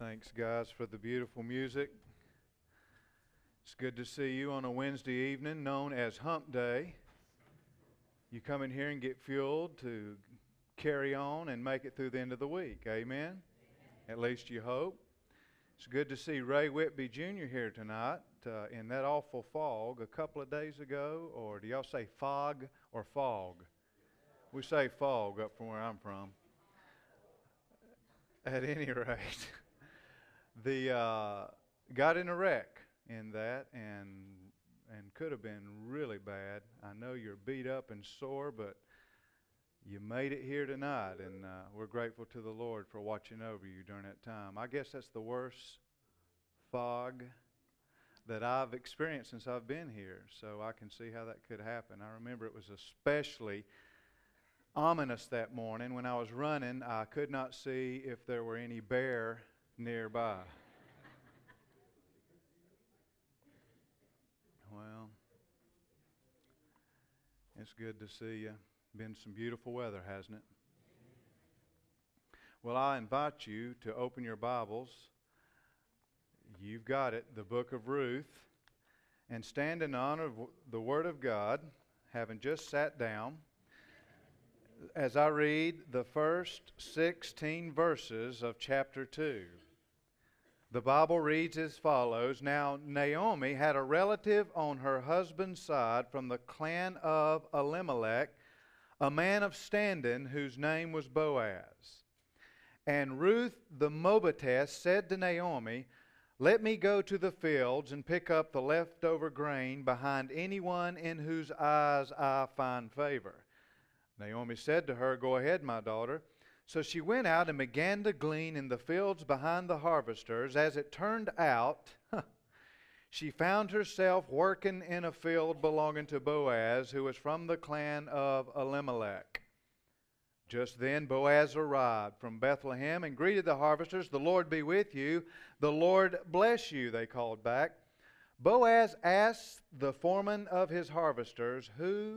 Thanks, guys, for the beautiful music. It's good to see you on a Wednesday evening known as Hump Day. You come in here and get fueled to carry on and make it through the end of the week. Amen? At least you hope. It's good to see Ray Whitby Jr. here tonight in that awful fog a couple of days ago. Or do y'all say fog or fog? We say fog up from where I'm from. At any rate, got in a wreck in that and could have been really bad. I know you're beat up and sore, but you made it here tonight, and we're grateful to the Lord for watching over you during that time. I guess that's the worst fog that I've experienced since I've been here, so I can see how that could happen. I remember it was especially ominous that morning when I was running. I could not see if there were any bear nearby. Well, it's good to see you. Been some beautiful weather, hasn't it? Well, I invite you to open your Bibles. You've got it, the book of Ruth, and stand in honor of the Word of God, having just sat down, as I read the first 16 verses of chapter 2. The Bible reads as follows: Now Naomi had a relative on her husband's side from the clan of Elimelech, a man of standing whose name was Boaz. And Ruth the Moabitess said to Naomi, "Let me go to the fields and pick up the leftover grain behind anyone in whose eyes I find favor." Naomi said to her, "Go ahead, my daughter." So she went out and began to glean in the fields behind the harvesters. As it turned out, she found herself working in a field belonging to Boaz, who was from the clan of Elimelech. Just then Boaz arrived from Bethlehem and greeted the harvesters. "The Lord be with you. The Lord bless you," they called back. Boaz asked the foreman of his harvesters,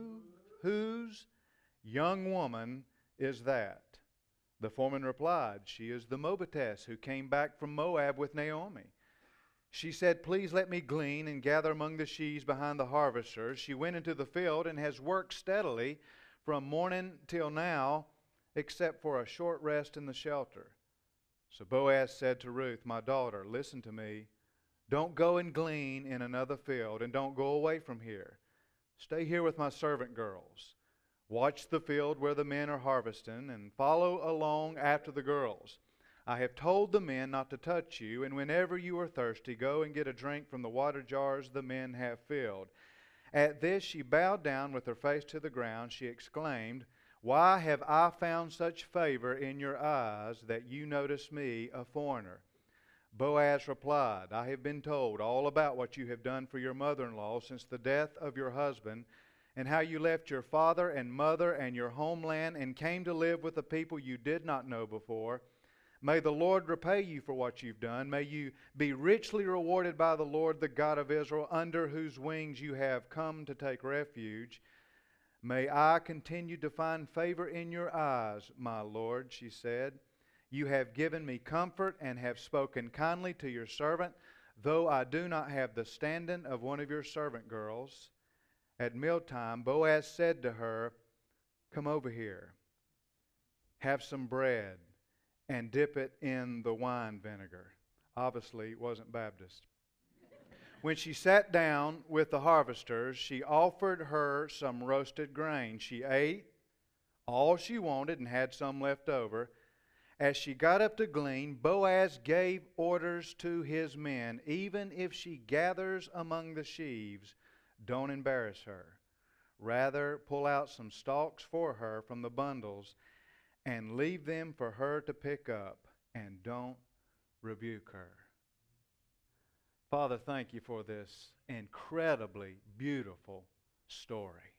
"Whose young woman is that?" The foreman replied, "She is the Moabitess who came back from Moab with Naomi." She said, "Please let me glean and gather among the sheaves behind the harvesters." She went into the field and has worked steadily from morning till now, except for a short rest in the shelter. So Boaz said to Ruth, "My daughter, listen to me. Don't go and glean in another field, and don't go away from here. Stay here with my servant girls. Watch the field where the men are harvesting, and follow along after the girls. I have told the men not to touch you, and whenever you are thirsty, go and get a drink from the water jars the men have filled." At this she bowed down with her face to the ground. She exclaimed, "Why have I found such favor in your eyes that you notice me, a foreigner?" Boaz replied, "I have been told all about what you have done for your mother-in-law since the death of your husband, and how you left your father and mother and your homeland and came to live with a people you did not know before. May the Lord repay you for what you've done. May you be richly rewarded by the Lord, the God of Israel, under whose wings you have come to take refuge. May I continue to find favor in your eyes, my Lord," she said. "You have given me comfort and have spoken kindly to your servant, though I do not have the standing of one of your servant girls." At mealtime, Boaz said to her, "Come over here, have some bread, and dip it in the wine vinegar." Obviously, it wasn't Baptist. When she sat down with the harvesters, she offered her some roasted grain. She ate all she wanted and had some left over. As she got up to glean, Boaz gave orders to his men, "Even if she gathers among the sheaves, don't embarrass her. Rather, pull out some stalks for her from the bundles and leave them for her to pick up, and don't rebuke her." Father, thank you for this incredibly beautiful story.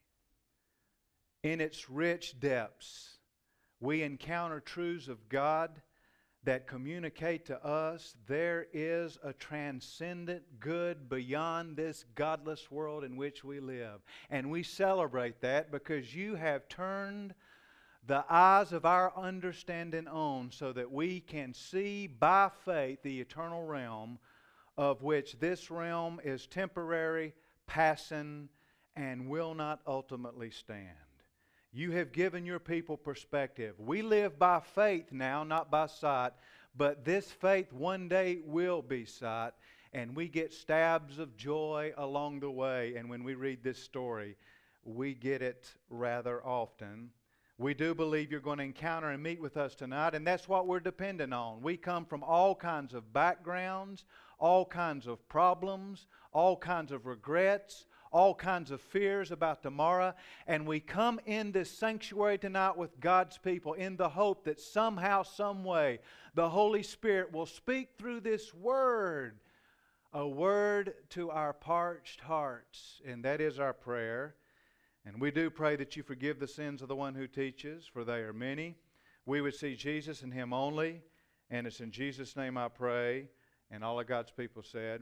In its rich depths, we encounter truths of God that communicate to us there is a transcendent good beyond this godless world in which we live. And we celebrate that because you have turned the eyes of our understanding on, so that we can see by faith the eternal realm, of which this realm is temporary, passing, and will not ultimately stand. You have given your people perspective. We live by faith now, not by sight, but this faith one day will be sight, and we get stabs of joy along the way. And when we read this story, we get it rather often. We do believe you're going to encounter and meet with us tonight, and that's what we're dependent on. We come from all kinds of backgrounds, all kinds of problems, all kinds of regrets, all kinds of fears about tomorrow, and we come in this sanctuary tonight with God's people in the hope that somehow, some way, the Holy Spirit will speak through this word, a word to our parched hearts, and that is our prayer. And we do pray that you forgive the sins of the one who teaches, for they are many. We would see Jesus and Him only, and it's in Jesus' name I pray, and all of God's people said,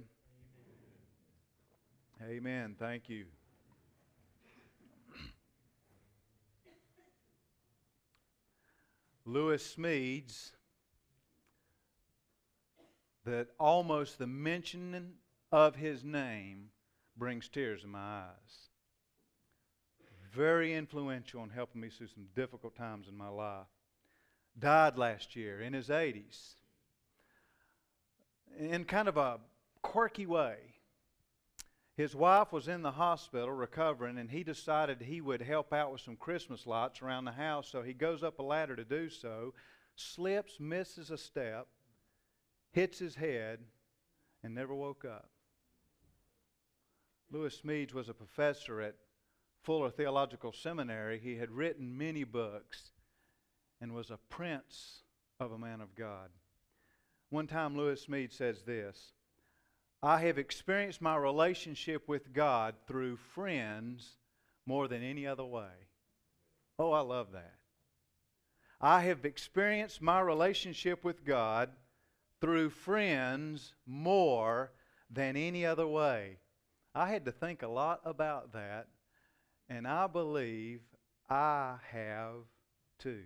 Amen. Thank you. Lewis Smedes, that almost the mentioning of his name brings tears in my eyes. Very influential in helping me through some difficult times in my life. Died last year in his 80s. In kind of a quirky way. His wife was in the hospital recovering, and he decided he would help out with some Christmas lights around the house, so he goes up a ladder to do so, slips, misses a step, hits his head, and never woke up. Lewis Smedes was a professor at Fuller Theological Seminary. He had written many books and was a prince of a man of God. One time Lewis Smedes says this, I have experienced my relationship with God through friends more than any other way. Oh, I love that. I have experienced my relationship with God through friends more than any other way. I had to think a lot about that, and I believe I have too.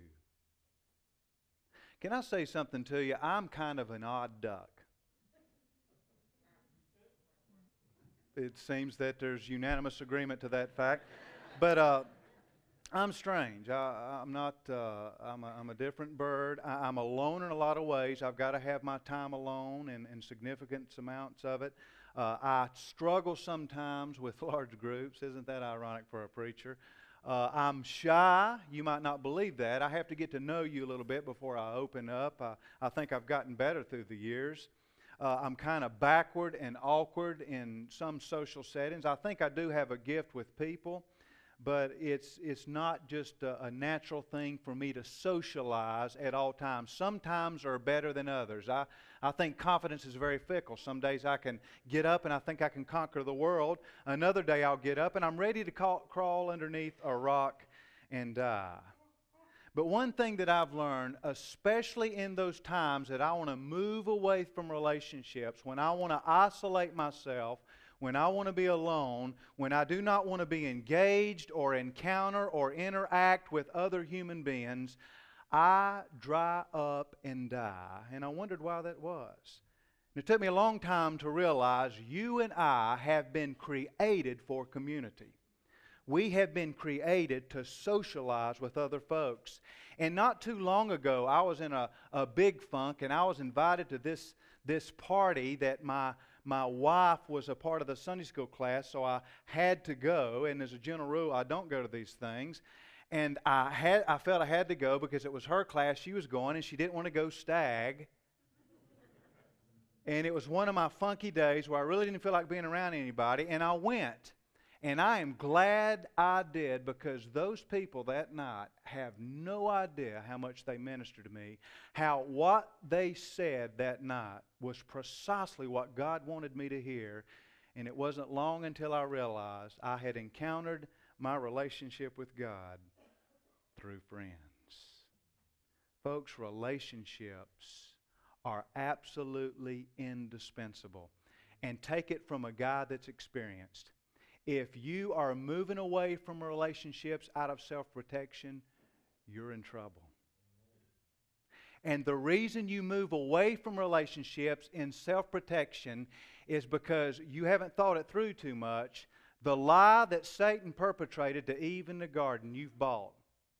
Can I say something to you? I'm kind of an odd duck. It seems that there's unanimous agreement to that fact. But I'm strange. I'm not. I'm a different bird. I'm alone in a lot of ways. I've got to have my time alone in significant amounts of it. I struggle sometimes with large groups. Isn't that ironic for a preacher? I'm shy. You might not believe that. I have to get to know you a little bit before I open up. I think I've gotten better through the years. I'm kind of backward and awkward in some social settings. I think I do have a gift with people, but it's not just a natural thing for me to socialize at all times. Some times are better than others. I think confidence is very fickle. Some days I can get up and I think I can conquer the world. Another day I'll get up and I'm ready to crawl underneath a rock and die. But one thing that I've learned, especially in those times that I want to move away from relationships, when I want to isolate myself, when I want to be alone, when I do not want to be engaged or encounter or interact with other human beings, I dry up and die. And I wondered why that was. And it took me a long time to realize you and I have been created for community. We have been created to socialize with other folks. And not too long ago, I was in a big funk, and I was invited to this party that my wife was a part of the Sunday school class, so I had to go. And as a general rule, I don't go to these things. And I felt I had to go because it was her class. She was going, and she didn't want to go stag. And it was one of my funky days where I really didn't feel like being around anybody, and I went. And I am glad I did, because those people that night have no idea how much they ministered to me, how what they said that night was precisely what God wanted me to hear. And it wasn't long until I realized I had encountered my relationship with God through friends. Folks, relationships are absolutely indispensable. And take it from a guy that's experienced. If you are moving away from relationships out of self-protection, you're in trouble. And the reason you move away from relationships in self-protection is because you haven't thought it through too much. The lie that Satan perpetrated to Eve in the garden, you've bought.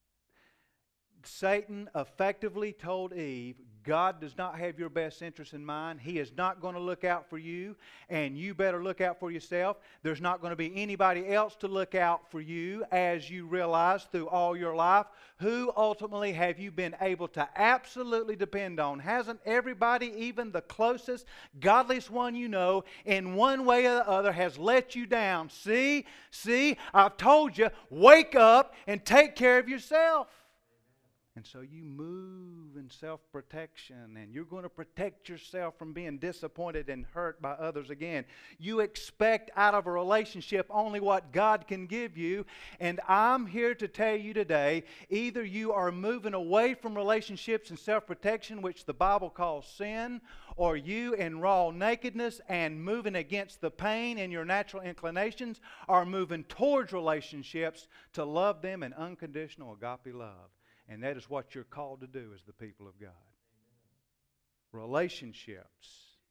Satan effectively told Eve, God does not have your best interest in mind. He is not going to look out for you, and you better look out for yourself. There's not going to be anybody else to look out for you, as you realize through all your life. Who ultimately have you been able to absolutely depend on? Hasn't everybody, even the closest, godliest one you know, in one way or the other has let you down? See, I've told you, wake up and take care of yourself. And so you move in self-protection, and you're going to protect yourself from being disappointed and hurt by others again. You expect out of a relationship only what God can give you, and I'm here to tell you today, either you are moving away from relationships and self-protection, which the Bible calls sin, or you in raw nakedness and moving against the pain in your natural inclinations are moving towards relationships to love them in unconditional agape love. And that is what you're called to do as the people of God. Relationships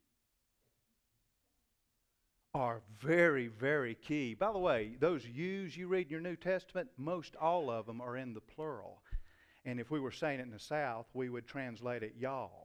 are very, very key. By the way, those yous you read in your New Testament, most all of them are in the plural. And if we were saying it in the South, we would translate it y'all.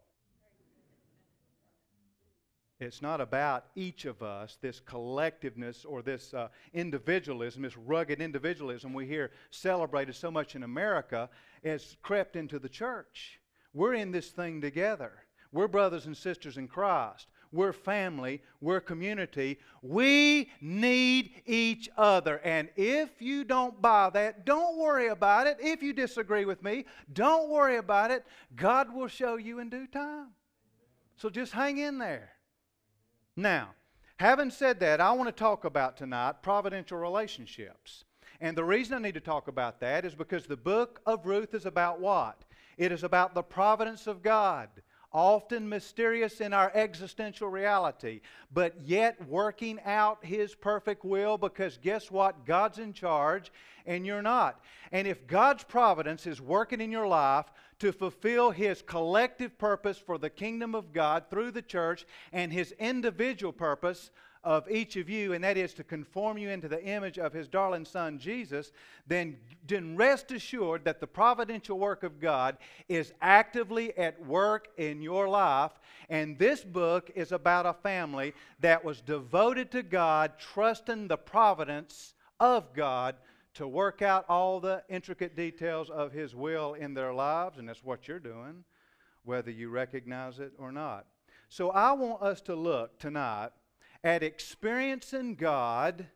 It's not about each of us, this collectiveness or this individualism, this rugged individualism we hear celebrated so much in America has crept into the church. We're in this thing together. We're brothers and sisters in Christ. We're family. We're community. We need each other. And if you don't buy that, don't worry about it. If you disagree with me, don't worry about it. God will show you in due time. So just hang in there. Now, having said that, I want to talk about tonight providential relationships. And the reason I need to talk about that is because the book of Ruth is about what? It is about the providence of God, often mysterious in our existential reality, but yet working out His perfect will, because guess what? God's in charge and you're not. And if God's providence is working in your life to fulfill His collective purpose for the kingdom of God through the church and His individual purpose of each of you, and that is to conform you into the image of His darling Son, Jesus, then rest assured that the providential work of God is actively at work in your life. And this book is about a family that was devoted to God, trusting the providence of God to work out all the intricate details of His will in their lives, and that's what you're doing, whether you recognize it or not. So I want us to look tonight at experiencing God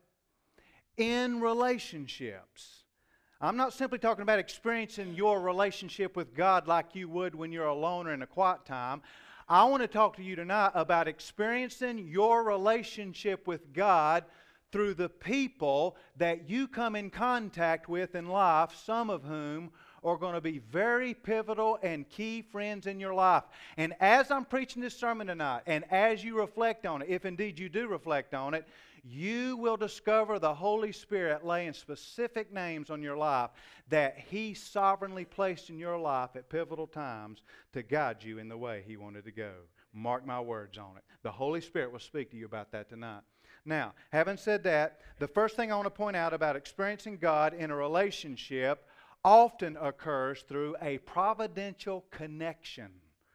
in relationships. I'm not simply talking about experiencing your relationship with God like you would when you're alone or in a quiet time. I want to talk to you tonight about experiencing your relationship with God through the people that you come in contact with in life, some of whom are going to be very pivotal and key friends in your life. And as I'm preaching this sermon tonight, and as you reflect on it, if indeed you do reflect on it, you will discover the Holy Spirit laying specific names on your life that He sovereignly placed in your life at pivotal times to guide you in the way He wanted to go. Mark my words on it. The Holy Spirit will speak to you about that tonight. Now, having said that, the first thing I want to point out about experiencing God in a relationship often occurs through a providential connection.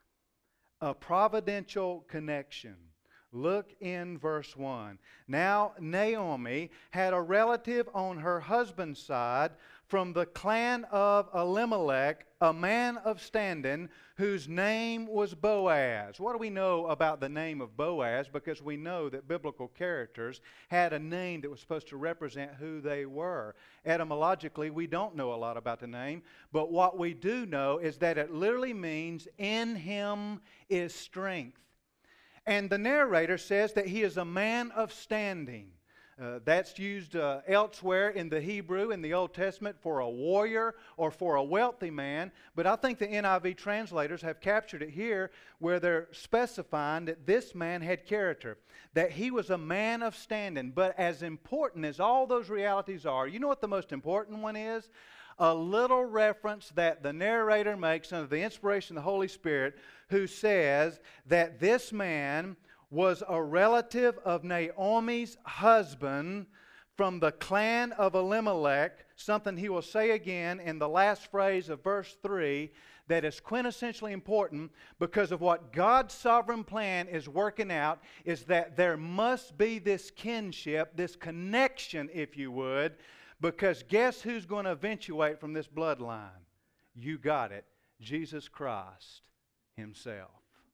A providential connection. Look in verse 1. Now Naomi had a relative on her husband's side from the clan of Elimelech, a man of standing, whose name was Boaz. What do we know about the name of Boaz? Because we know that biblical characters had a name that was supposed to represent who they were. Etymologically, we don't know a lot about the name, but what we do know is that it literally means, in him is strength. And the narrator says that he is a man of standing. That's used elsewhere in the Hebrew in the Old Testament for a warrior or for a wealthy man. But I think the NIV translators have captured it here where they're specifying that this man had character, that he was a man of standing. But as important as all those realities are, you know what the most important one is? a little reference that the narrator makes under the inspiration of the Holy Spirit, who says that this man was a relative of Naomi's husband from the clan of Elimelech, something he will say again in the last phrase of verse 3 that is quintessentially important because of what God's sovereign plan is working out, is that there must be this kinship, this connection, if you would, because guess who's going to eventuate from this bloodline? You got it. Jesus Christ Himself.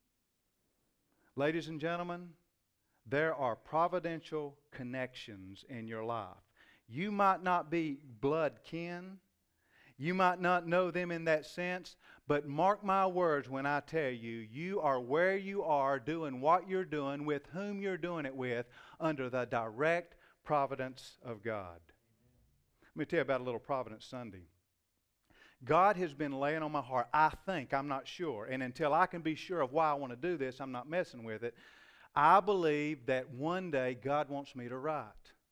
Ladies and gentlemen, there are providential connections in your life. You might not be blood kin. You might not know them in that sense, but mark my words when I tell you, you are where you are doing what you're doing with whom you're doing it with under the direct providence of God. Let me tell you about a little Providence Sunday. God has been laying on my heart, I think, I'm not sure, and until I can be sure of why I want to do this, I'm not messing with it. I believe that one day God wants me to write.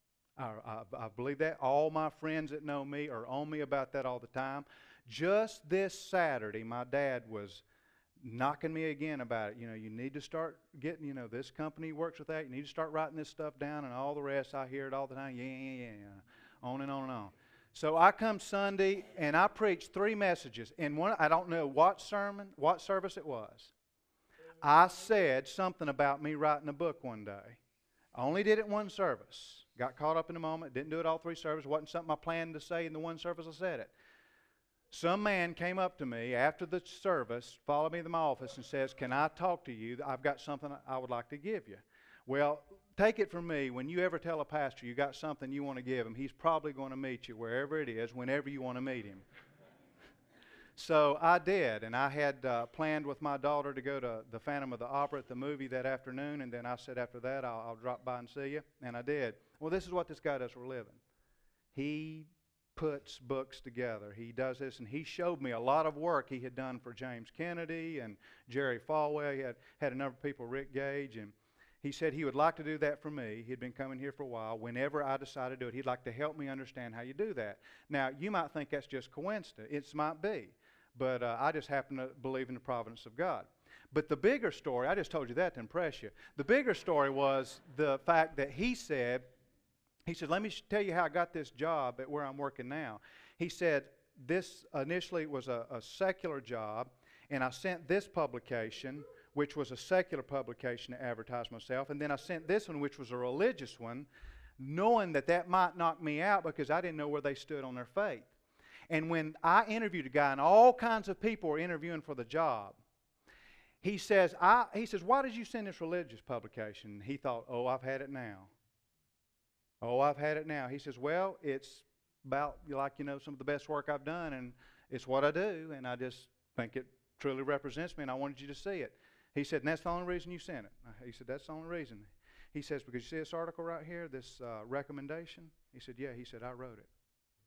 I believe that. All my friends that know me are on me about that all the time. Just this Saturday, my dad was knocking me again about it. You know, you need to start getting, you know, this company works with that. You need to start writing this stuff down and all the rest. I hear it all the time. Yeah. On and on and on. So I come Sunday and I preach 3 messages. And one, I don't know what service it was. I said something about me writing a book one day. I only did it one service. Got caught up in the moment. Didn't do it all 3 services. Wasn't something I planned to say in the one service I said it. Some man came up to me after the service, followed me to my office and says, "Can I talk to you? I've got something I would like to give you." Well, take it from me, when you ever tell a pastor you got something you want to give him, he's probably going to meet you wherever it is, whenever you want to meet him. So I did, and I had planned with my daughter to go to the Phantom of the Opera at the movie that afternoon, and then I said after that I'll drop by and see you, and I did. Well, this is what this guy does for a living. He puts books together. He does this, and he showed me a lot of work he had done for James Kennedy and Jerry Falwell. He had a number of people, Rick Gage, and he said he would like to do that for me. He'd been coming here for a while. Whenever I decided to do it, he'd like to help me understand how you do that. Now, you might think that's just coincidence. It might be. But I just happen to believe in the providence of God. But the bigger story, I just told you that to impress you. The bigger story was the fact that he said, let me tell you how I got this job at where I'm working now. He said, this initially was a secular job, and I sent this publication, which was a secular publication to advertise myself, and then I sent this one, which was a religious one, knowing that that might knock me out because I didn't know where they stood on their faith. And when I interviewed a guy, and all kinds of people were interviewing for the job, he says, "Why did you send this religious publication?" And he thought, "Oh, I've had it now. Oh, I've had it now." He says, "Well, it's about, some of the best work I've done, and it's what I do, and I just think it truly represents me, and I wanted you to see it." He said, "And that's the only reason you sent it?" He said, "That's the only reason." He says, "Because you see this article right here, this recommendation?" He said, "Yeah." He said, "I wrote it."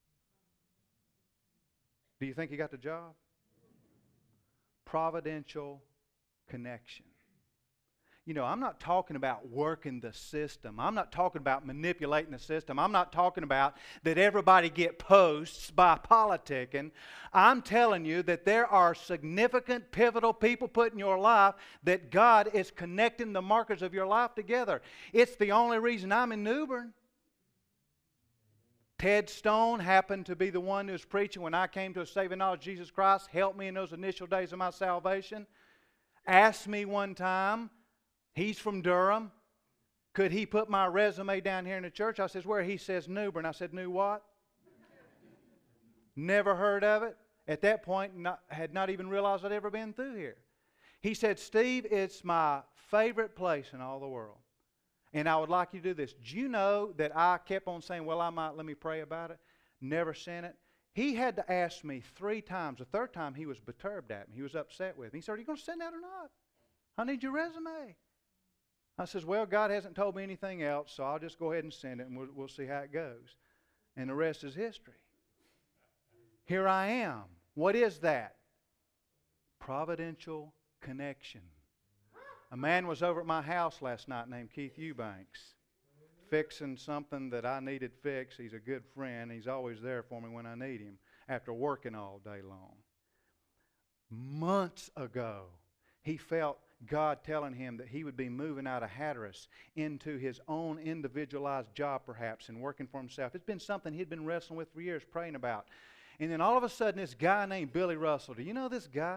Do you think he got the job? Providential connection. You know, I'm not talking about working the system. I'm not talking about manipulating the system. I'm not talking about that everybody get posts by politicking. I'm telling you that there are significant, pivotal people put in your life that God is connecting the markers of your life together. It's the only reason I'm in New Bern. Ted Stone happened to be the one who was preaching when I came to a saving knowledge of Jesus Christ, helped me in those initial days of my salvation. Asked me one time, he's from Durham, could he put my resume down here in the church? I says, "Where?" He says, "New Bern." I said, "New what?" Never heard of it. At that point, had not even realized I'd ever been through here. He said, "Steve, it's my favorite place in all the world. And I would like you to do this." Do you know that I kept on saying, "Well, let me pray about it." Never sent it. He had to ask me 3 times. The 3rd time, he was perturbed at me. He was upset with me. He said, "Are you going to send that or not? I need your resume." I says, "Well, God hasn't told me anything else, so I'll just go ahead and send it, and we'll see how it goes." And the rest is history. Here I am. What is that? Providential connection. A man was over at my house last night named Keith Eubanks, fixing something that I needed fixed. He's a good friend. He's always there for me when I need him. after working all day long. Months ago, he felt God telling him that he would be moving out of Hatteras into his own individualized job perhaps and working for himself. It's been something he'd been wrestling with for years, praying about. And then all of a sudden this guy named Billy Russell, do you know this guy?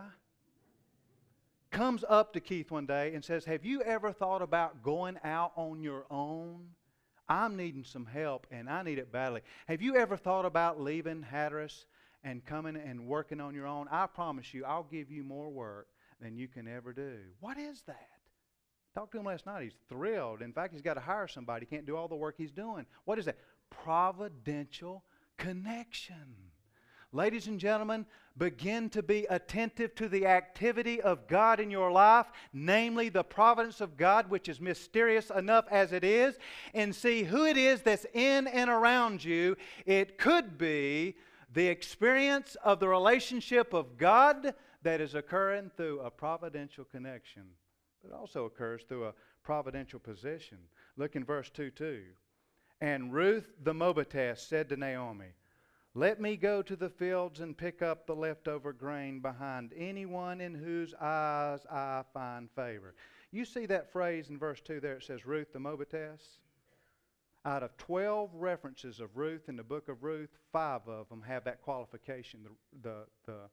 Comes up to Keith one day and says, have you ever thought about going out on your own? I'm needing some help and I need it badly. Have you ever thought about leaving Hatteras and coming and working on your own? I promise you, I'll give you more work than you can ever do. What is that? Talked to him last night. He's thrilled. In fact, he's got to hire somebody. He can't do all the work he's doing. What is that? Providential connection. Ladies and gentlemen, begin to be attentive to the activity of God in your life, namely the providence of God, which is mysterious enough as it is, and see who it is that's in and around you. It could be the experience of the relationship of God that is occurring through a providential connection. But it also occurs through a providential position. Look in verse 2:2. And Ruth the Moabitess said to Naomi, let me go to the fields and pick up the leftover grain behind anyone in whose eyes I find favor. You see that phrase in verse 2 there, it says Ruth the Moabitess? Out of 12 references of Ruth in the book of Ruth, 5 of them have that qualification, the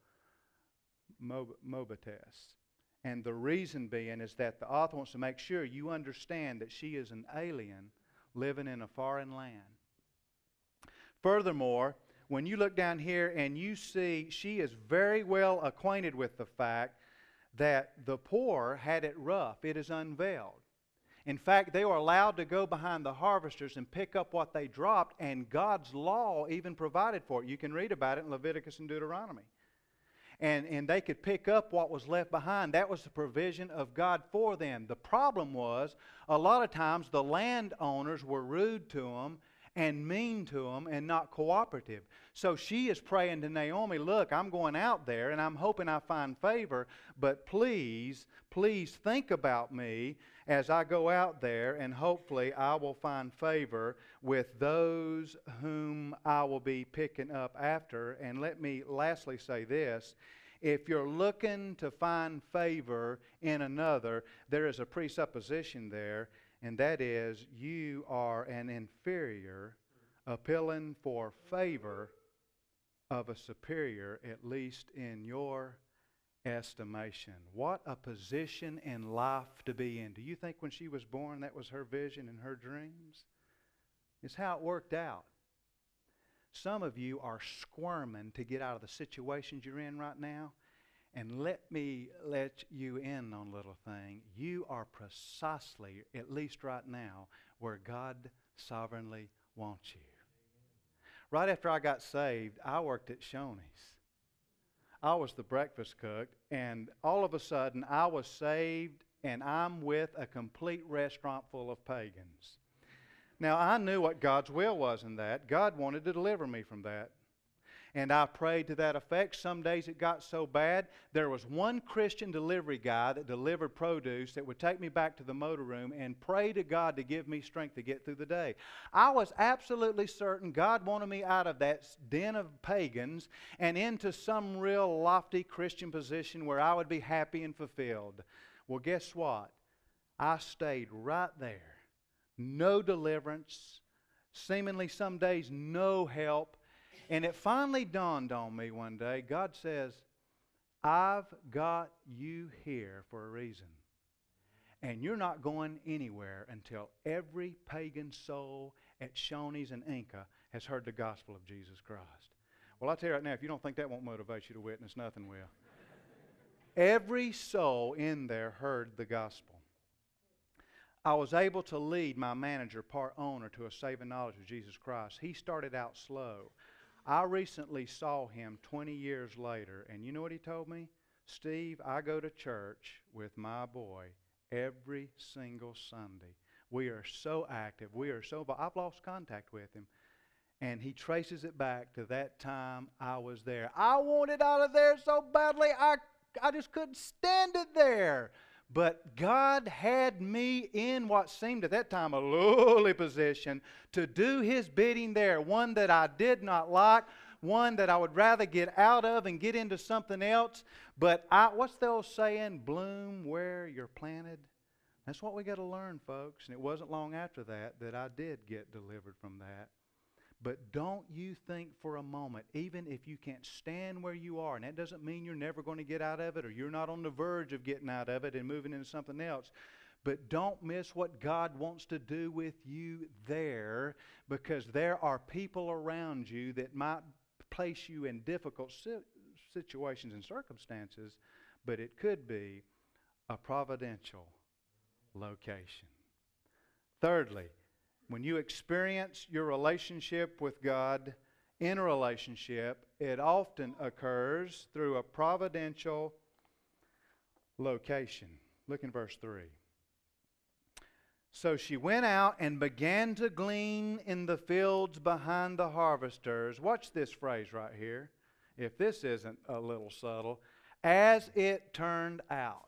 Moabitess. And the reason being is that the author wants to make sure you understand that she is an alien living in a foreign land. Furthermore, when you look down here and you see she is very well acquainted with the fact that the poor had it rough. It is unveiled. In fact, they were allowed to go behind the harvesters and pick up what they dropped, and God's law even provided for it. You can read about it in Leviticus and Deuteronomy. And they could pick up what was left behind. That was the provision of God for them. The problem was, a lot of times the landowners were rude to them and mean to them and not cooperative. So she is praying to Naomi, look, I'm going out there and I'm hoping I find favor, but please think about me as I go out there, and hopefully I will find favor with those whom I will be picking up after. And let me lastly say this. If you're looking to find favor in another, there is a presupposition there, and that is you are an inferior appealing for favor of a superior, at least in your estimation. What a position in life to be in. Do you think when she was born that was her vision and her dreams? It's how it worked out. Some of you are squirming to get out of the situations you're in right now. And let me let you in on a little thing. You are precisely, at least right now, where God sovereignly wants you. Right after I got saved, I worked at Shoney's. I was the breakfast cook, and all of a sudden I was saved, and I'm with a complete restaurant full of pagans. Now, I knew what God's will was in that. God wanted to deliver me from that. And I prayed to that effect. Some days it got so bad, there was one Christian delivery guy that delivered produce that would take me back to the motor room and pray to God to give me strength to get through the day. I was absolutely certain God wanted me out of that den of pagans and into some real lofty Christian position where I would be happy and fulfilled. Well, guess what? I stayed right there. No deliverance, seemingly some days no help. And it finally dawned on me one day, God says, I've got you here for a reason. And you're not going anywhere until every pagan soul at Shoney's and Inca has heard the gospel of Jesus Christ. Well, I'll tell you right now, if you don't think that won't motivate you to witness, nothing will. Every soul in there heard the gospel. I was able to lead my manager, part owner, to a saving knowledge of Jesus Christ. He started out slow. I recently saw him 20 years later, and you know what he told me? Steve, I go to church with my boy every single Sunday. We are so active. We are so involved. I've lost contact with him. And he traces it back to that time I was there. I wanted out of there so badly, I just couldn't stand it there. But God had me in what seemed at that time a lowly position to do His bidding there, one that I did not like, one that I would rather get out of and get into something else. But what's the old saying? Bloom where you're planted. That's what we got to learn, folks. And it wasn't long after that I did get delivered from that. But don't you think for a moment, even if you can't stand where you are, and that doesn't mean you're never going to get out of it or you're not on the verge of getting out of it and moving into something else, but don't miss what God wants to do with you there, because there are people around you that might place you in difficult situations and circumstances, but it could be a providential location. Thirdly, when you experience your relationship with God in a relationship, it often occurs through a providential location. Look in verse 3. So she went out and began to glean in the fields behind the harvesters. Watch this phrase right here. If this isn't a little subtle. As it turned out.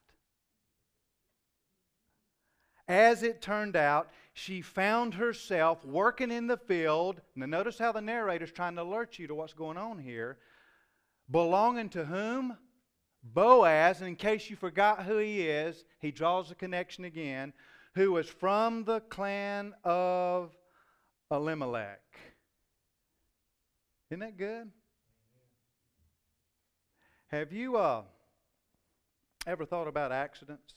As it turned out, she found herself working in the field. Now notice how the narrator's trying to alert you to what's going on here. Belonging to whom? Boaz. And in case you forgot who he is, he draws the connection again. Who was from the clan of Elimelech. Isn't that good? Have you ever thought about accidents?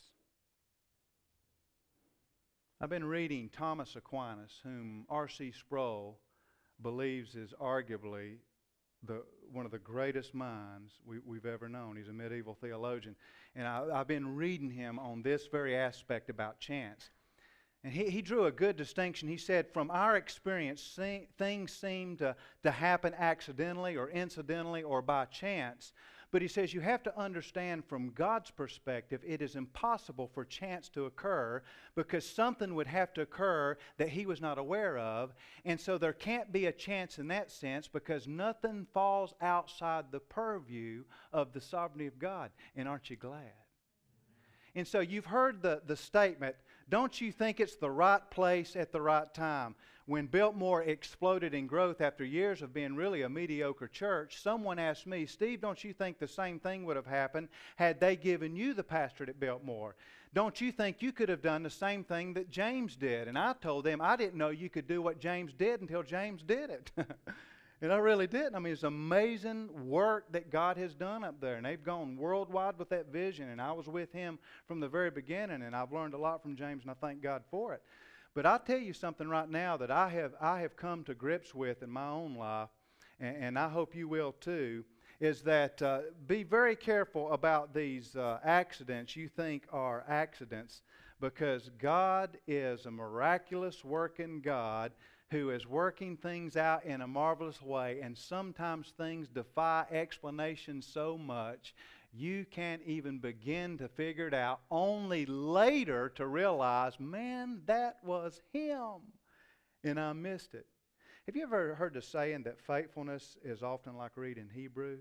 I've been reading Thomas Aquinas, whom R.C. Sproul believes is arguably one of the greatest minds we've ever known. He's a medieval theologian. And I've been reading him on this very aspect about chance. And he drew a good distinction. He said, from our experience, things seem to happen accidentally or incidentally or by chance. But he says you have to understand from God's perspective, it is impossible for chance to occur because something would have to occur that he was not aware of. And so there can't be a chance in that sense because nothing falls outside the purview of the sovereignty of God. And aren't you glad? And so you've heard the statement, don't you think it's the right place at the right time? When Biltmore exploded in growth after years of being really a mediocre church, someone asked me, Steve, don't you think the same thing would have happened had they given you the pastorate at Biltmore? Don't you think you could have done the same thing that James did? And I told them, I didn't know you could do what James did until James did it. And I really didn't. I mean, it's amazing work that God has done up there. And they've gone worldwide with that vision. And I was with him from the very beginning. And I've learned a lot from James, and I thank God for it. But I'll tell you something right now that I have come to grips with in my own life, and I hope you will too, is that be very careful about these accidents you think are accidents, because God is a miraculous working God who is working things out in a marvelous way, and sometimes things defy explanation so much you can't even begin to figure it out, only later to realize, man, that was him, and I missed it. Have you ever heard the saying that faithfulness is often like reading Hebrew?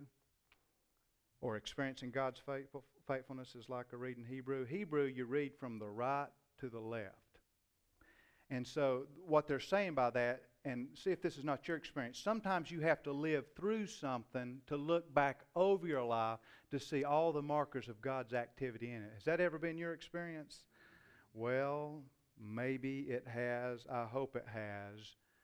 Or experiencing God's faithfulness is like a reading Hebrew? Hebrew, you read from the right to the left. And so what they're saying by that, and see if this is not your experience, sometimes you have to live through something to look back over your life to see all the markers of God's activity in it. Has that ever been your experience? Well, maybe it has. I hope it has.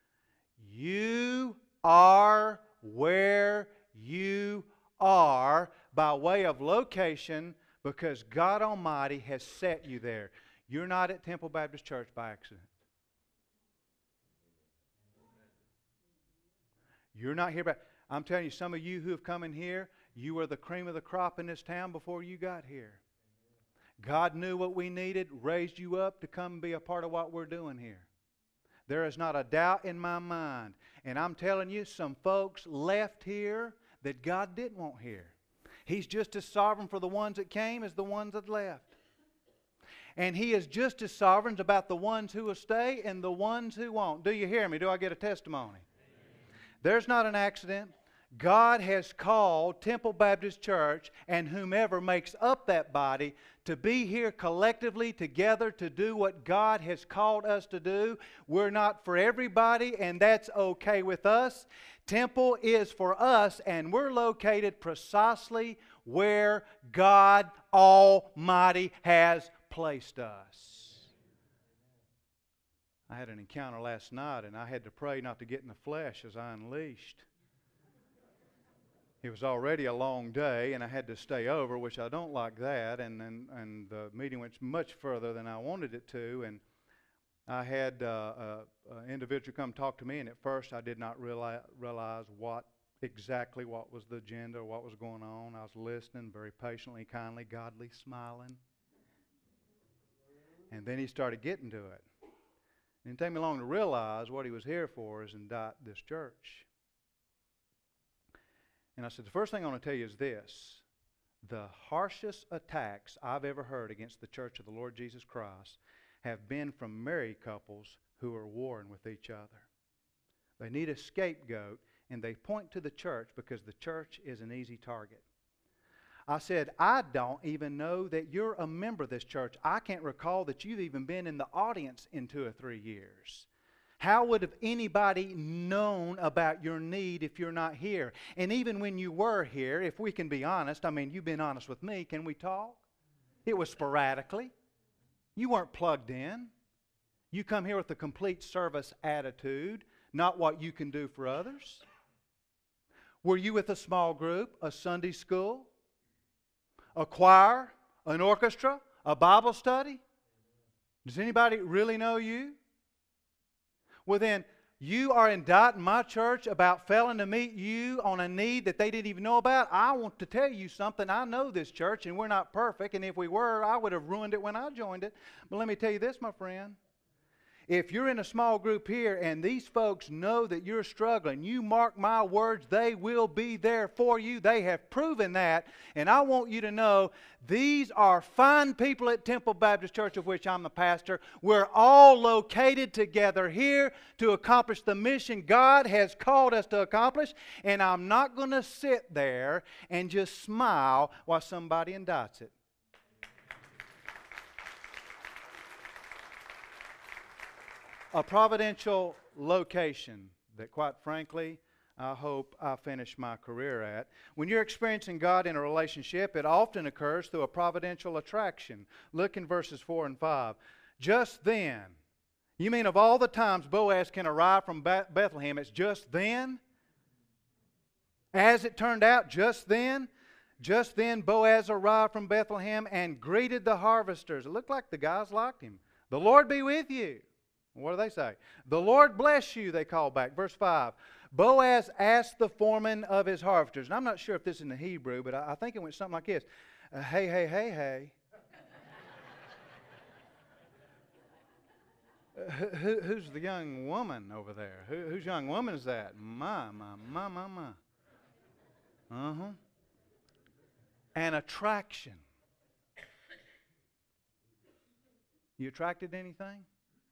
You are where you are by way of location because God Almighty has set you there. You're not at Temple Baptist Church by accident. You're not here by... I'm telling you, some of you who have come in here, you were the cream of the crop in this town before you got here. God knew what we needed, raised you up to come and be a part of what we're doing here. There is not a doubt in my mind. And I'm telling you, some folks left here that God didn't want here. He's just as sovereign for the ones that came as the ones that left. And He is just as sovereign about the ones who will stay and the ones who won't. Do you hear me? Do I get a testimony? There's not an accident. God has called Temple Baptist Church and whomever makes up that body to be here collectively together to do what God has called us to do. We're not for everybody, and that's okay with us. Temple is for us, and we're located precisely where God Almighty has placed us. I had an encounter last night, and I had to pray not to get in the flesh as I unleashed. It was already a long day, and I had to stay over, which I don't like that. And the meeting went much further than I wanted it to. And I had an individual come talk to me, and at first I did not realize exactly what was the agenda or what was going on. I was listening very patiently, kindly, godly, smiling. And then he started getting to it. It didn't take me long to realize what he was here for is indict this church. And I said, the first thing I want to tell you is this. The harshest attacks I've ever heard against the Church of the Lord Jesus Christ have been from married couples who are warring with each other. They need a scapegoat, and they point to the church because the church is an easy target. I said, I don't even know that you're a member of this church. I can't recall that you've even been in the audience in 2 or 3 years. How would have anybody known about your need if you're not here? And even when you were here, if we can be honest, I mean, you've been honest with me, can we talk? It was sporadically. You weren't plugged in. You come here with a complete service attitude, not what you can do for others. Were you with a small group, a Sunday school, a choir, an orchestra, a Bible study? Does anybody really know you? Well then, you are indicting my church about failing to meet you on a need that they didn't even know about. I want to tell you something. I know this church, and we're not perfect, and if we were, I would have ruined it when I joined it. But let me tell you this, my friend. If you're in a small group here and these folks know that you're struggling, you mark my words, they will be there for you. They have proven that. And I want you to know these are fine people at Temple Baptist Church, of which I'm the pastor. We're all located together here to accomplish the mission God has called us to accomplish. And I'm not going to sit there and just smile while somebody indicts it. A providential location that, quite frankly, I hope I finish my career at. When you're experiencing God in a relationship, it often occurs through a providential attraction. Look in verses 4 and 5. Just then. You mean of all the times Boaz can arrive from Bethlehem, it's just then? As it turned out, just then Boaz arrived from Bethlehem and greeted the harvesters. It looked like the guys liked him. The Lord be with you. What do they say? The Lord bless you, they call back. Verse 5. Boaz asked the foreman of his harvesters. And I'm not sure if this is in the Hebrew, but I think it went something like this. Hey, hey, hey, hey. Who's the young woman over there? Whose young woman is that? My. An attraction. You attracted to anything?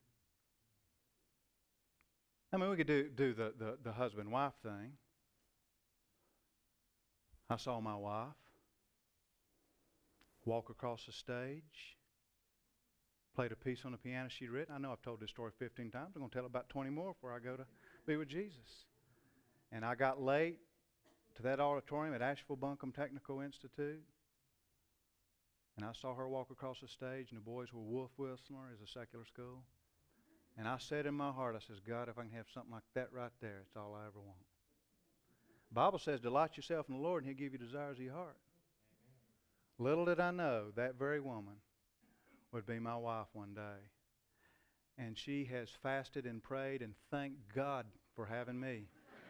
I mean, we could do the husband-wife thing. I saw my wife walk across the stage, played a piece on the piano she'd written. I know I've told this story 15 times. I'm going to tell it about 20 more before I go to be with Jesus. And I got late to that auditorium at Asheville Buncombe Technical Institute, and I saw her walk across the stage, and the boys were Wolf Whistler as a secular school. And I said in my heart, I says, God, if I can have something like that right there, it's all I ever want. The Bible says, delight yourself in the Lord, and He'll give you desires of your heart. Little did I know that very woman would be my wife one day. And she has fasted and prayed and thanked God for having me.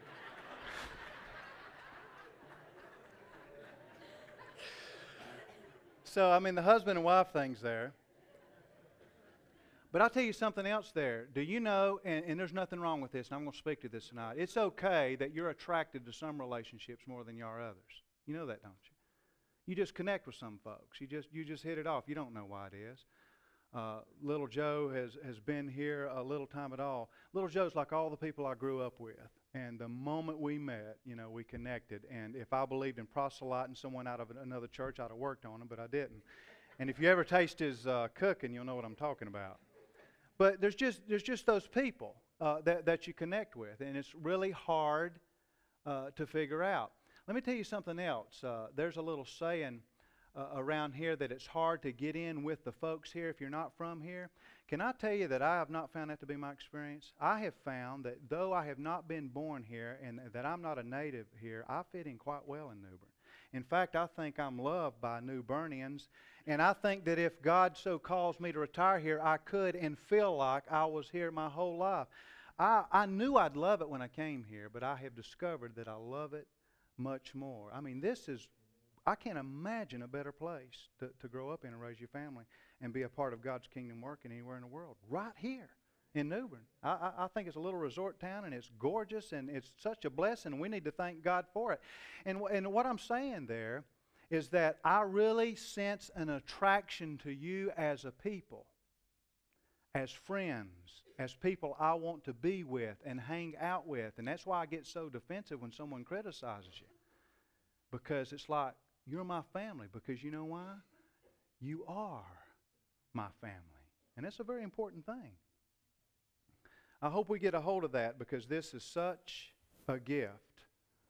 So, I mean, the husband and wife thing's there. But I'll tell you something else there. Do you know, and there's nothing wrong with this, and I'm going to speak to this tonight. It's okay that you're attracted to some relationships more than you are others. You know that, don't you? You just connect with some folks. You just hit it off. You don't know why it is. Little Joe has been here a little time at all. Little Joe's like all the people I grew up with. And the moment we met, we connected. And if I believed in proselyting someone out of another church, I'd have worked on them, but I didn't. And if you ever taste his cooking, you'll know what I'm talking about. But there's just those people that you connect with, and it's really hard to figure out. Let me tell you something else. There's a little saying around here that it's hard to get in with the folks here if you're not from here. Can I tell you that I have not found that to be my experience? I have found that though I have not been born here and that I'm not a native here, I fit in quite well in New Bern. In fact, I think I'm loved by New Bernians, and I think that if God so calls me to retire here, I could and feel like I was here my whole life. I knew I'd love it when I came here, but I have discovered that I love it much more. I mean, I can't imagine a better place to grow up in and raise your family and be a part of God's kingdom working anywhere in the world. Right here in New Bern. I think it's a little resort town, and it's gorgeous, and it's such a blessing. We need to thank God for it. And what I'm saying there is that I really sense an attraction to you as a people, as friends, as people I want to be with and hang out with. And that's why I get so defensive when someone criticizes you. Because it's like, you're my family. Because you know why? You are my family. And that's a very important thing. I hope we get a hold of that, because this is such a gift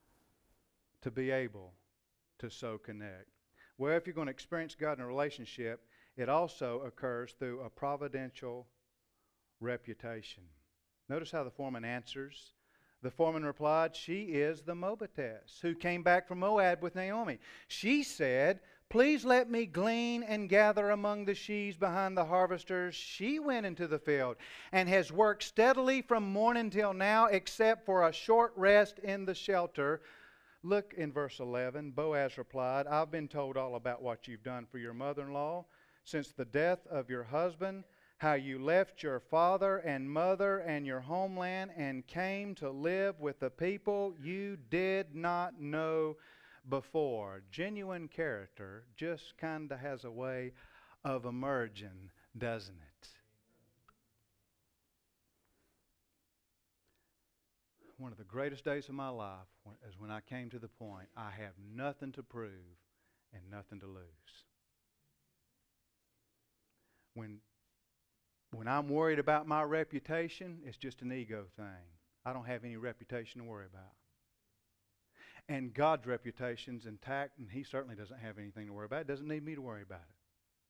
to be able to so connect. Well, if you're going to experience God in a relationship, it also occurs through a providential reputation. Notice how the foreman answers. The foreman replied, "She is the Moabitess who came back from Moab with Naomi. She said, 'Please let me glean and gather among the sheaves behind the harvesters.' She went into the field and has worked steadily from morning till now, except for a short rest in the shelter." Look in verse 11. Boaz replied, "I've been told all about what you've done for your mother-in-law since the death of your husband, how you left your father and mother and your homeland and came to live with the people you did not know before." Genuine character just kind of has a way of emerging, doesn't it? One of the greatest days of my life is when I came to the point I have nothing to prove and nothing to lose. When I'm worried about my reputation, it's just an ego thing. I don't have any reputation to worry about. And God's reputation's intact, and He certainly doesn't have anything to worry about. It doesn't need me to worry about it.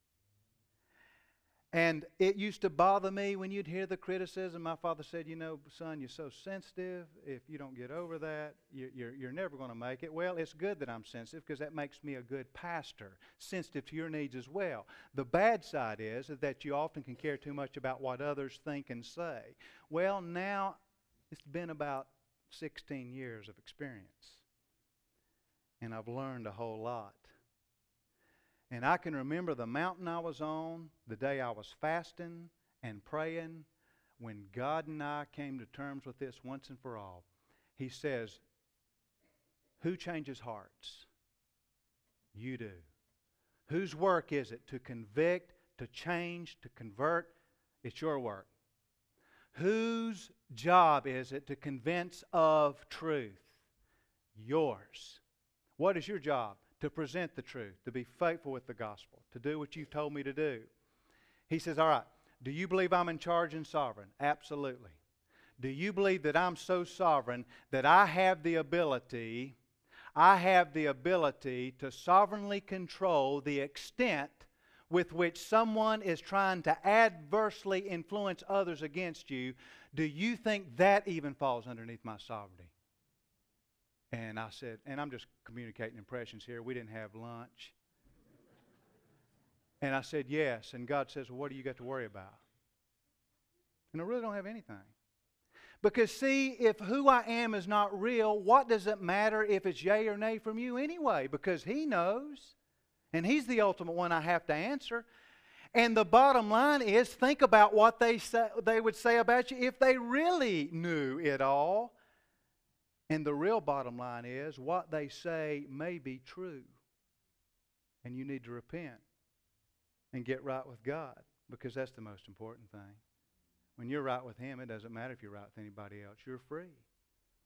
And it used to bother me when you'd hear the criticism. My father said, "You know, son, you're so sensitive. If you don't get over that, you're never going to make it." Well, it's good that I'm sensitive, because that makes me a good pastor, sensitive to your needs as well. The bad side is that you often can care too much about what others think and say. Well, now it's been about 16 years of experience, and I've learned a whole lot. And I can remember the mountain I was on, the day I was fasting and praying, when God and I came to terms with this once and for all. He says, "Who changes hearts? You do. Whose work is it to convict, to change, to convert? It's your work. Whose job is it to convince of truth? Yours. What is your job? To present the truth, to be faithful with the gospel, to do what you've told me to do." He says, "All right, do you believe I'm in charge and sovereign?" Absolutely. Do you believe that I'm so sovereign that I have the ability to sovereignly control the extent with which someone is trying to adversely influence others against you? Do you think that even falls underneath my sovereignty? And I said, and I'm just communicating impressions here. We didn't have lunch. And I said, yes. And God says, "Well, what do you got to worry about?" And I really don't have anything. Because see, if who I am is not real, what does it matter if it's yay or nay from you anyway? Because He knows. And He's the ultimate one I have to answer. And the bottom line is, think about what they would say about you if they really knew it all. And the real bottom line is, what they say may be true. And you need to repent and get right with God, because that's the most important thing. When you're right with Him, it doesn't matter if you're right with anybody else. You're free.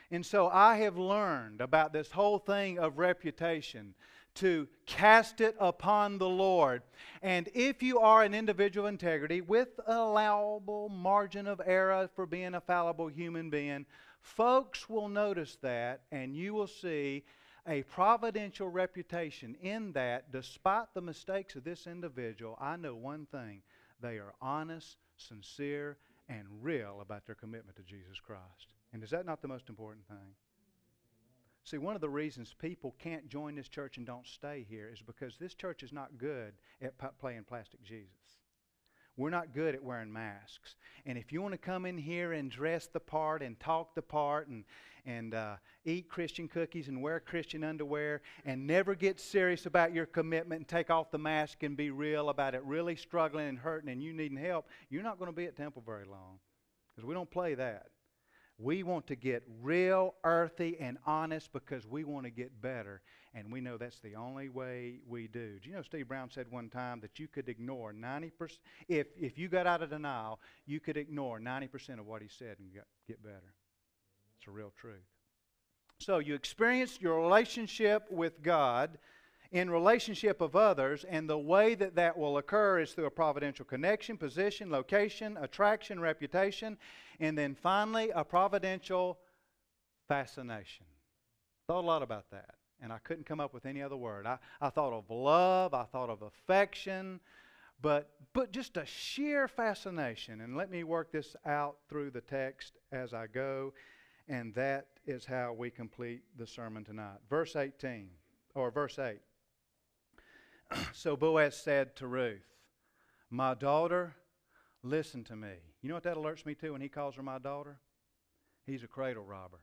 And so I have learned about this whole thing of reputation to cast it upon the Lord. And if you are an individual of integrity with an allowable margin of error for being a fallible human being, folks will notice that, and you will see a providential reputation in that despite the mistakes of this individual, I know one thing. They are honest, sincere, and real about their commitment to Jesus Christ. And is that not the most important thing? See, one of the reasons people can't join this church and don't stay here is because this church is not good at playing plastic Jesus. We're not good at wearing masks. And if you want to come in here and dress the part and talk the part and eat Christian cookies and wear Christian underwear and never get serious about your commitment and take off the mask and be real about it, really struggling and hurting and you needing help, you're not going to be at Temple very long, because we don't play that. We want to get real, earthy, and honest because we want to get better. And we know that's the only way we do. Do you know Steve Brown said one time that you could ignore 90%, if you got out of denial, you could ignore 90% of what he said and get better. It's a real truth. So you experience your relationship with God in relationship of others, and the way that that will occur is through a providential connection, position, location, attraction, reputation, and then finally a providential fascination. Thought a lot about that, and I couldn't come up with any other word. I thought of love, I thought of affection, but just a sheer fascination. And let me work this out through the text as I go, and that is how we complete the sermon tonight. Verse 18, or verse 8. So Boaz said to Ruth, "My daughter, listen to me." You know what that alerts me to when he calls her my daughter? He's a cradle robber.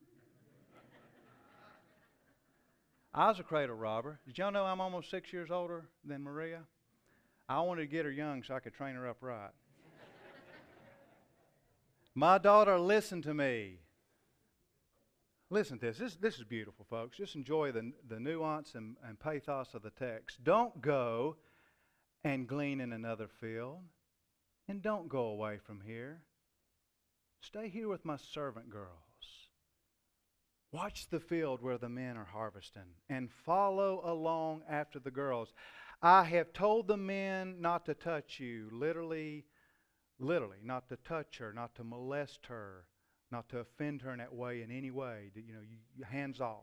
I was a cradle robber. Did y'all know I'm almost 6 years older than Maria? I wanted to get her young so I could train her up right. My daughter, listen to me. Listen to this. This is beautiful, folks. Just enjoy the nuance and pathos of the text. Don't go and glean in another field, and don't go away from here. Stay here with my servant girls. Watch the field where the men are harvesting, and follow along after the girls. I have told the men not to touch you, literally, not to touch her, not to molest her, not to offend her in that way in any way. You hands off.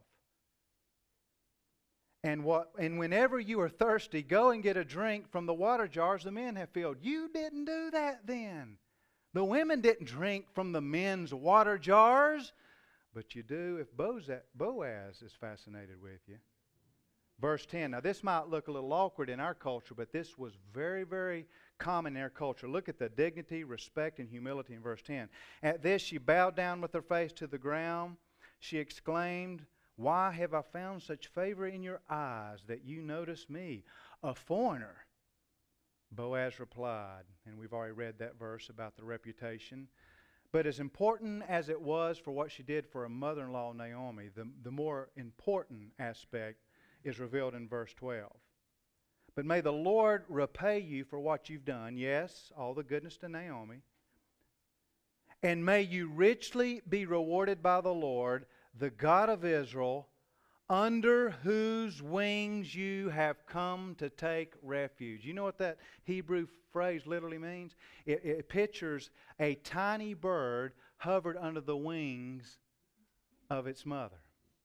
And whenever you are thirsty, go and get a drink from the water jars the men have filled. You didn't do that then. The women didn't drink from the men's water jars, but you do if Boaz is fascinated with you. Verse 10. Now this might look a little awkward in our culture, but this was very, very common in their culture. Look at the dignity, respect, and humility in verse 10. At this she bowed down with her face to the ground. She exclaimed, "Why have I found such favor in your eyes that you notice me, a foreigner?" Boaz replied, and we've already read that verse about the reputation. But as important as it was for what she did for her mother-in-law Naomi, the more important aspect is revealed in verse 12. But may the Lord repay you for what you've done. Yes, all the goodness to Naomi. And may you richly be rewarded by the Lord, the God of Israel, under whose wings you have come to take refuge. You know what that Hebrew phrase literally means? It pictures a tiny bird hovered under the wings of its mother.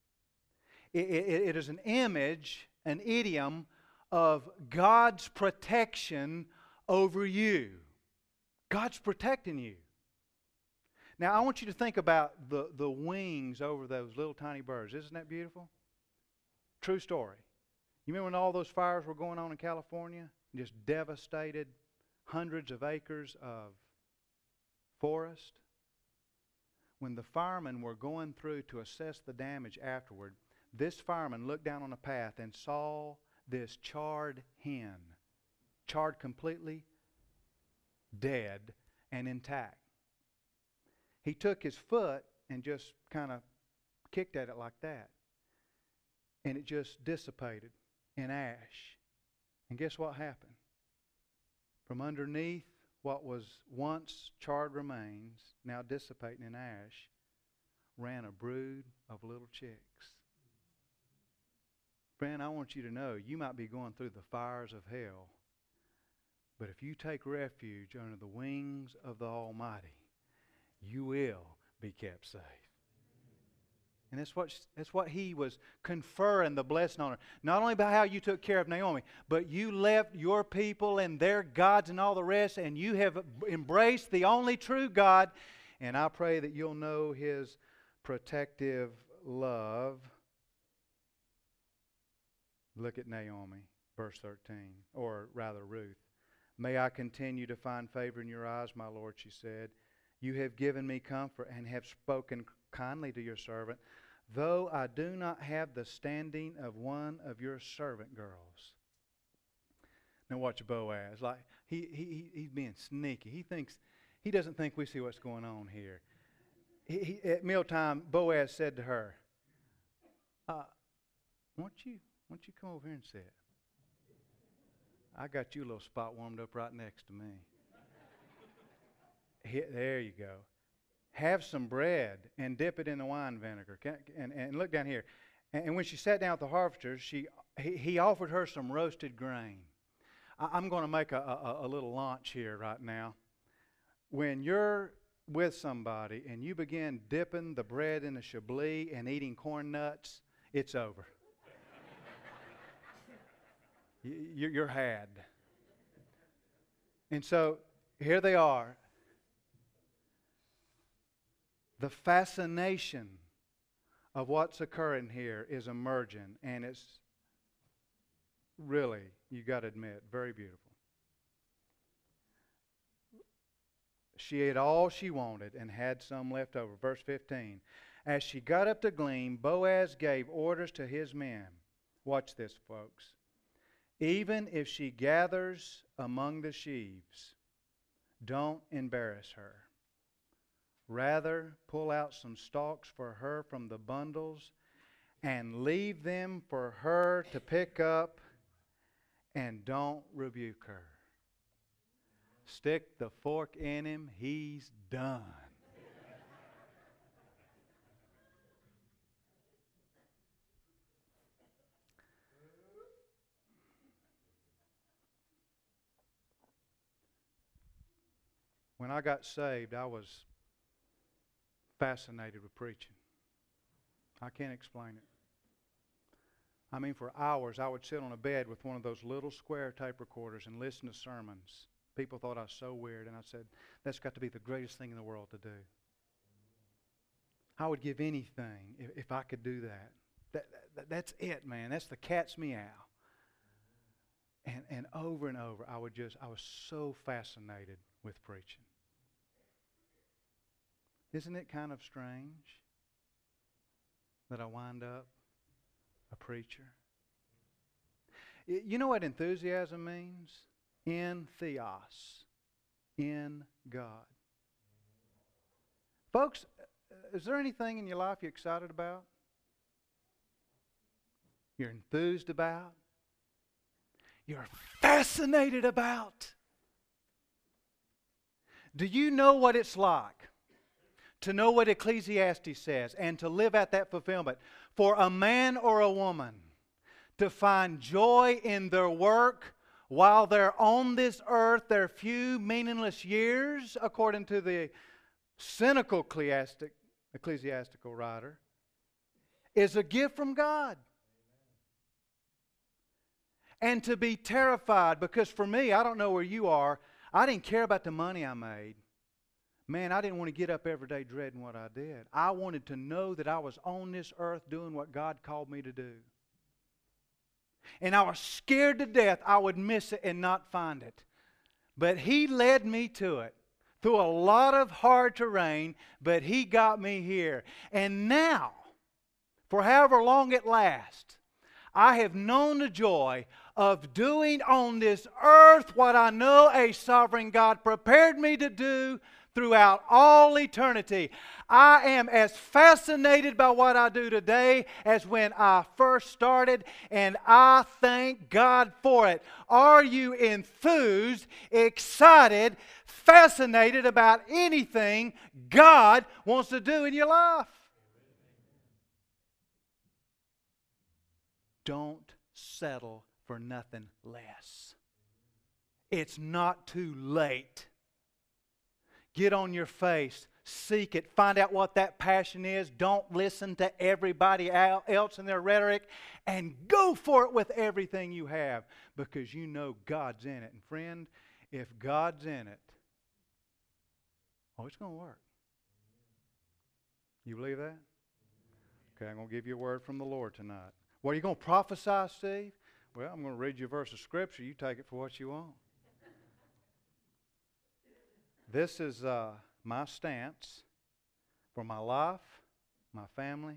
It is an image, an idiom of God's protection over you. God's protecting you. Now, I want you to think about the wings over those little tiny birds. Isn't that beautiful? True story. You remember when all those fires were going on in California? Just devastated hundreds of acres of forest? When the firemen were going through to assess the damage afterward, this fireman looked down on a path and saw this charred hen, charred completely, dead, and intact. He took his foot and just kind of kicked at it like that. And it just dissipated in ash. And guess what happened? From underneath what was once charred remains, now dissipating in ash, ran a brood of little chicks. Friend, I want you to know you might be going through the fires of hell, but if you take refuge under the wings of the Almighty, you will be kept safe. And that's what he was conferring the blessing on her. Not only by how you took care of Naomi, but you left your people and their gods and all the rest, and you have embraced the only true God. And I pray that you'll know His protective love. Look at Naomi, verse 13, or rather Ruth. May I continue to find favor in your eyes, my Lord, she said. You have given me comfort and have spoken kindly to your servant, though I do not have the standing of one of your servant girls. Now watch Boaz. Like he's being sneaky. He doesn't think we see what's going on here. At mealtime, Boaz said to her, won't you come over here and sit? I got you a little spot warmed up right next to me. There you go. Have some bread and dip it in the wine vinegar. And look down here. And when she sat down with the harvesters, he offered her some roasted grain. I'm going to make a little launch here right now. When you're with somebody and you begin dipping the bread in the chablis and eating corn nuts, it's over. You're had. And so here they are. The fascination of what's occurring here is emerging, and it's really, you got to admit, very beautiful. She ate all she wanted and had some left over. Verse 15. As she got up to glean, Boaz gave orders to his men. Watch this, folks. Even if she gathers among the sheaves, don't embarrass her. Rather, pull out some stalks for her from the bundles and leave them for her to pick up, and don't rebuke her. Stick the fork in him, he's done. When I got saved, I was fascinated with preaching. I can't explain it. I mean, for hours I would sit on a bed with one of those little square tape recorders and listen to sermons. People thought I was so weird, and I said, that's got to be the greatest thing in the world to do. I would give anything if I could do that. That's it, man. That's the cat's meow. And over and over, I was so fascinated with preaching. Isn't it kind of strange that I wind up a preacher? You know what enthusiasm means? In theos, in God. Folks, is there anything in your life you're excited about? You're enthused about? You're fascinated about? Do you know what it's like to know what Ecclesiastes says and to live at that fulfillment? For a man or a woman to find joy in their work while they're on this earth, their few meaningless years, according to the cynical ecclesiastical writer, is a gift from God. And to be terrified, because for me, I don't know where you are, I didn't care about the money I made. Man, I didn't want to get up every day dreading what I did. I wanted to know that I was on this earth doing what God called me to do. And I was scared to death I would miss it and not find it. But He led me to it through a lot of hard terrain, but He got me here. And now, for however long it lasts, I have known the joy of doing on this earth what I know a sovereign God prepared me to do throughout all eternity. I am as fascinated by what I do today as when I first started, and I thank God for it. Are you enthused, excited, fascinated about anything God wants to do in your life? don't settle for nothing less. It's not too late. Get on your face. Seek it. Find out what that passion is. Don't listen to everybody else and their rhetoric. And go for it with everything you have. Because you know God's in it. And friend, if God's in it, it's going to work. You believe that? Okay, I'm going to give you a word from the Lord tonight. What, are you going to prophesy, Steve? Well, I'm going to read you a verse of Scripture. You take it for what you want. This is my stance for my life, my family,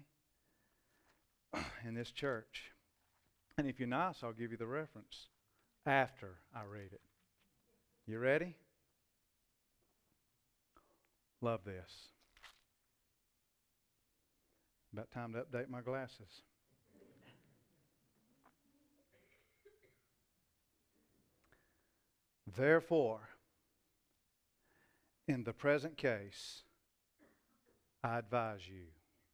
in this church. And if you're nice, I'll give you the reference after I read it. You ready? Love this. About time to update my glasses. Therefore, in the present case, I advise you,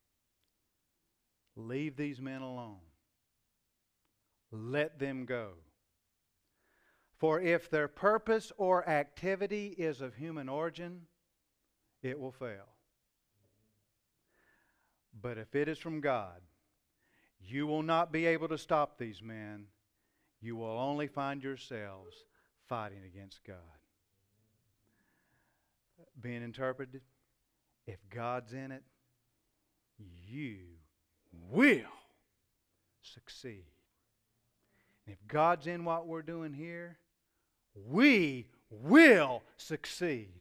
leave these men alone. Let them go. For if their purpose or activity is of human origin, it will fail. But if it is from God, you will not be able to stop these men. You will only find yourselves fighting against God. Being interpreted, if God's in it, you will succeed. And if God's in what we're doing here, we will succeed.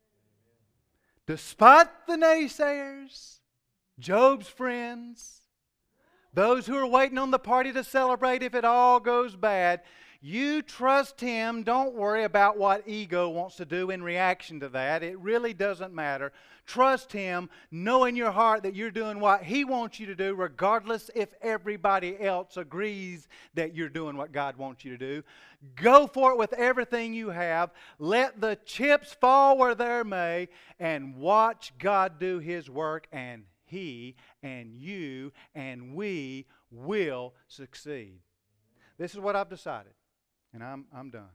Despite the naysayers, Job's friends, those who are waiting on the party to celebrate if it all goes bad, you trust Him. Don't worry about what ego wants to do in reaction to that. It really doesn't matter. Trust Him, know in your heart that you're doing what He wants you to do, regardless if everybody else agrees that you're doing what God wants you to do. Go for it with everything you have. Let the chips fall where they may, and watch God do His work, and He and you and we will succeed. This is what I've decided. And I'm done.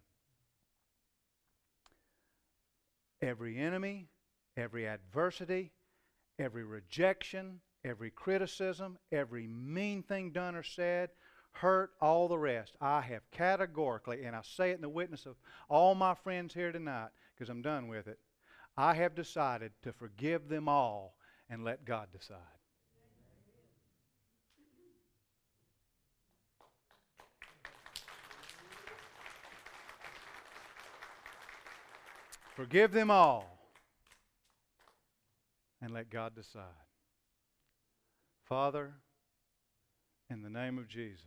Every enemy, every adversity, every rejection, every criticism, every mean thing done or said, hurt, all the rest, I have categorically, and I say it in the witness of all my friends here tonight, because I'm done with it, I have decided to forgive them all and let God decide. Forgive them all and let God decide. Father, in the name of Jesus,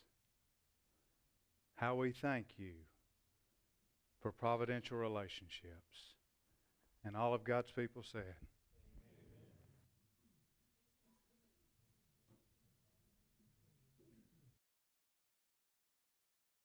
how we thank you for providential relationships. And all of God's people said,